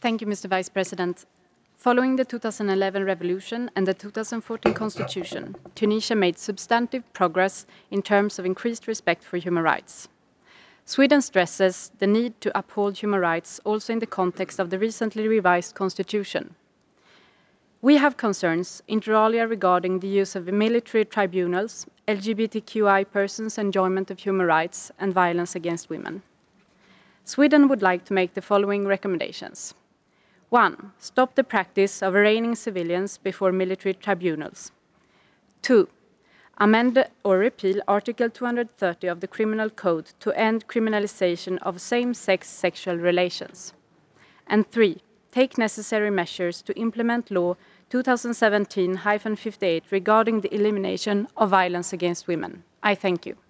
Thank you, Mr. Vice President. Following the 2011 revolution and the 2014 constitution, Tunisia made substantive progress in terms of increased respect for human rights. Sweden stresses the need to uphold human rights also in the context of the recently revised constitution. We have concerns, inter alia, regarding the use of military tribunals, LGBTQI persons' enjoyment of human rights, and violence against women. Sweden would like to make the following recommendations. 1. Stop the practice of arraigning civilians before military tribunals. 2. Amend or repeal Article 230 of the Criminal Code to end criminalization of same-sex sexual relations. And 3. Take necessary measures to implement Law 2017-58 regarding the elimination of violence against women. I thank you.